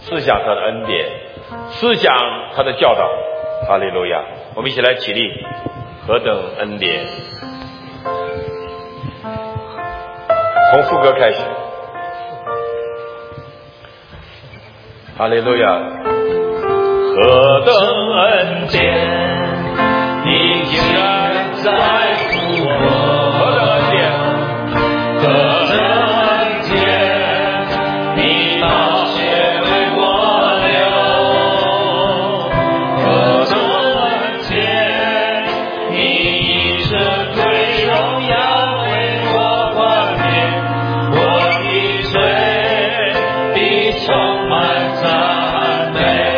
思想他的恩典，思想他的教导。哈利路亚！我们一起来起立，何等恩典！从副歌开始。哈利路亚！何等恩典，你竟然在乎我！何等恩典，何等恩典，你宝血为我流。何等恩典，你以神归荣耀为我冠冕，我的罪必充满赞美。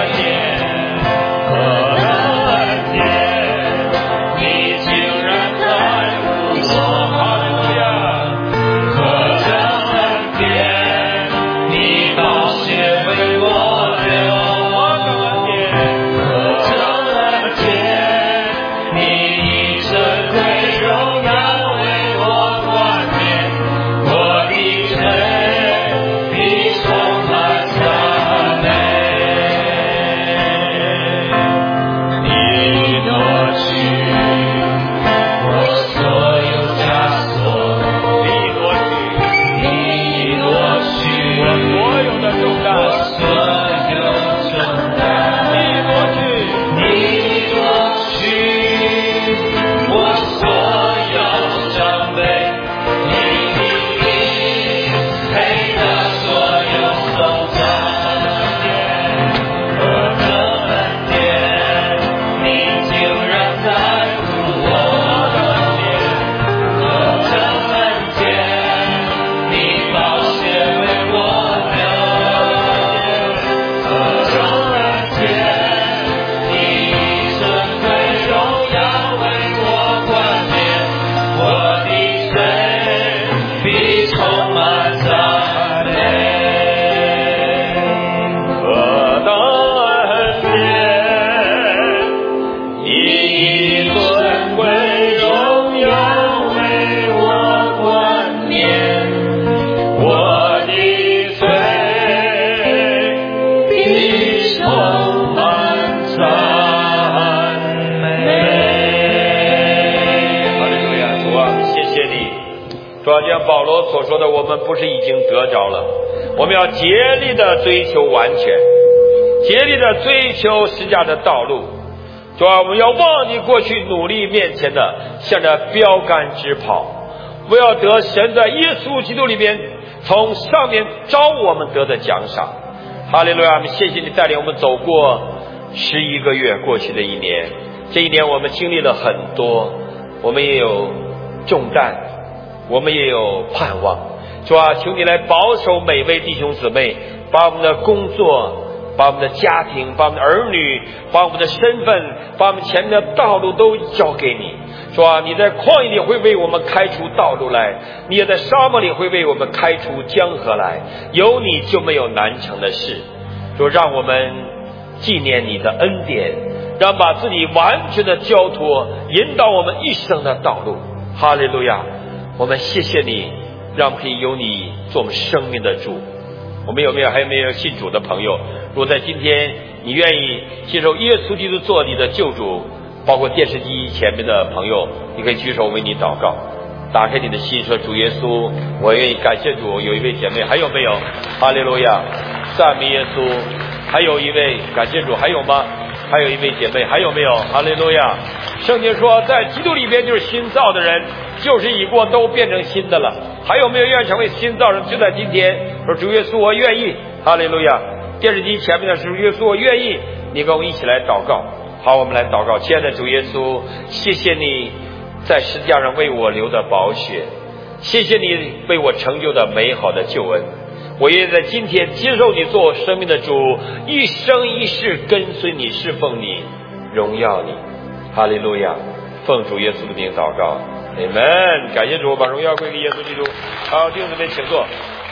保罗所说的，我们不是已经得着了，我们要竭力的追求完全，竭力的追求十架的道路。主啊，我们要忘记过去努力面前的，向着标杆直跑，我要得神在耶稣基督里边从上面招我们得的奖赏。哈利路亚！我们谢谢你带领我们走过十一个月过去的一年，这一年我们经历了很多，我们也有重担，我们也有盼望。主啊，求你来保守每位弟兄姊妹，把我们的工作，把我们的家庭，把我们的儿女，把我们的身份，把我们前面的道路都交给你。主啊，你在旷野里会为我们开出道路来，你也在沙漠里会为我们开出江河来，有你就没有难成的事。主，让我们纪念你的恩典，让把自己完全的交托，引导我们一生的道路。哈利路亚！我们谢谢你，让我们可以有你做我们生命的主。我们有没有还有没有信主的朋友？如果在今天你愿意接受耶稣基督做你的救主，包括电视机前面的朋友，你可以举手为你祷告，打开你的心说，主耶稣，我愿意感谢主。有一位姐妹还有没有？哈利路亚，赞美耶稣。还有一位感谢主，还有吗？还有一位姐妹还有没有？哈利路亚。圣经说在基督里边就是新造的人，就是已过都变成新的了。还有没有愿意成为新造人？就在今天说，主耶稣我愿意。哈利路亚。电视机前面的是耶稣我愿意，你跟我一起来祷告。好，我们来祷告。亲爱的主耶稣，谢谢你在十字架上为我流的宝血，谢谢你为我成就的美好的救恩。我也在今天接受你做我生命的主，一生一世跟随你，侍奉你，荣耀你。哈利路亚。奉主耶稣的名祷告，阿们。感谢主，把荣耀归给耶稣基督。好，弟兄姊妹请坐。